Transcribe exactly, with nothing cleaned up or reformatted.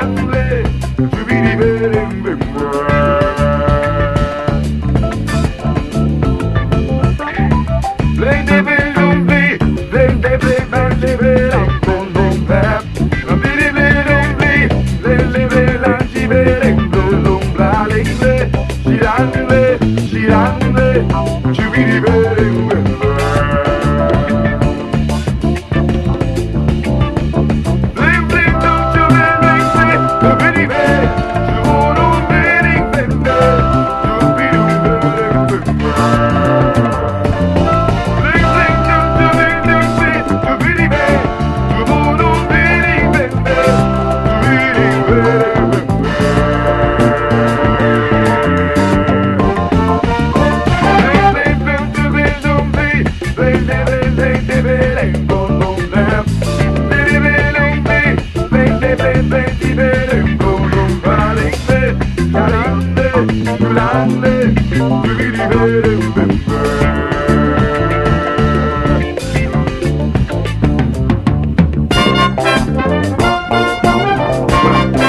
girandole, tu mi rivedi. Play the bell, don't play, play the play, man, the bell, I'm going to tap. Non mi rivedi, don't play, play the bell, and she bell, I'm going to play. Girandole, girandole, tu mi rivedi. Baby, baby, baby.